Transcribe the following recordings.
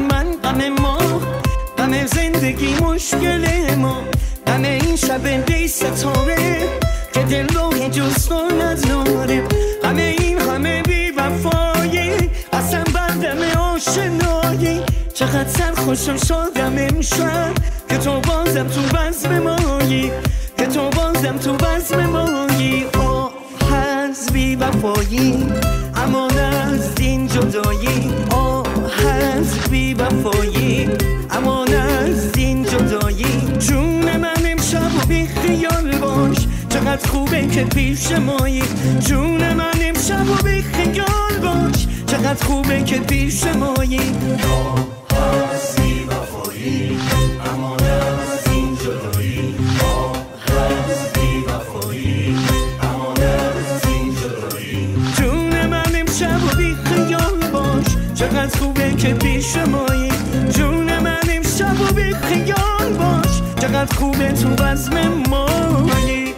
من غم ما، غم زندگی مشکل ما، غم این شب بی ستاره که دل رو جز تو نداره، غم این همه بی وفایی قسم بردم آشنایی. چقدر سرخوشم شدم امشب که تو بازم تو بزم مایی، که تو بازم تو بزم مایی. آه از بی وفایی امان از این جدایی، آه از بی وفایی امان از این جدایی. جون من امشب و بی خیال باش، چقدر خوبه که پیش مایی. جون من امشب و بی خیال باش، چقدر خوبه که پیش مایی. آه از بی وفایی امان از این جدایی، آه از بی وفایی امان از این جدایی. جون من امشب و بی خیال باش، چقدر خوبه که پیش مایی. جون من امشب و بی خیال باش، چقدر خوبه تو بزم مایی.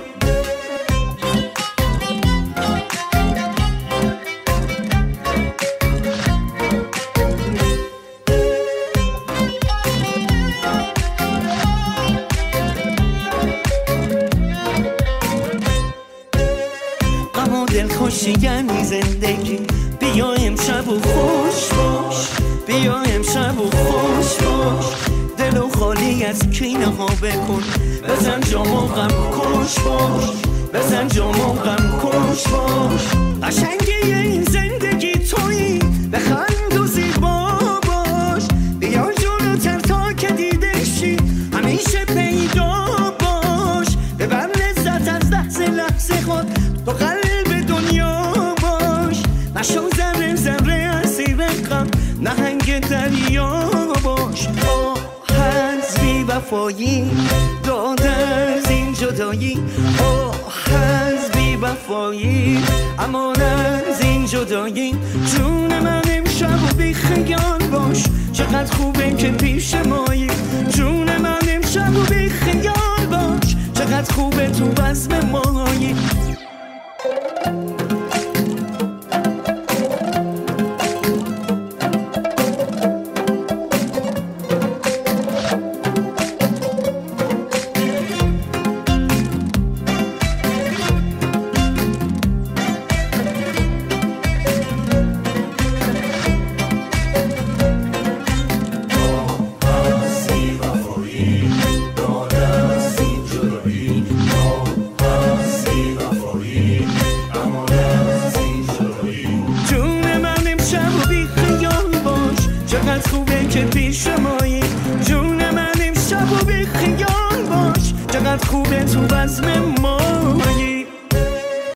دلخوشی یعنی زندگی، بیا امشب و خوش باش، بیا امشب و خوش باش. دلو خالی از کینه ها بکن، بزن جام و غم کش باش، بزن جام و غم کش باش. قشنگی این زندگی تویی، بخند و زیبا باش. بیا جلوتر تا که دیده شی، همیشه پیدا باش. ببر لذت از لحظه لحظه خود، تو قلب دنیا باش. نشو ذره ذره اسیر غم، نهنگ دریا باش. آه از بی وفایی داد از این جدایی، آه از بی وفایی امان از این جدایی. جون من امشب و بی خیال باش، چقدر خوبه که پیش مایی. جون من امشب و بی خیال باش، چقدر خوبه تو بزم مایی. چقدر خوبه که پیش مایی. جون من امشب و بی خیال باش، چقدر خوبه تو بزم ما.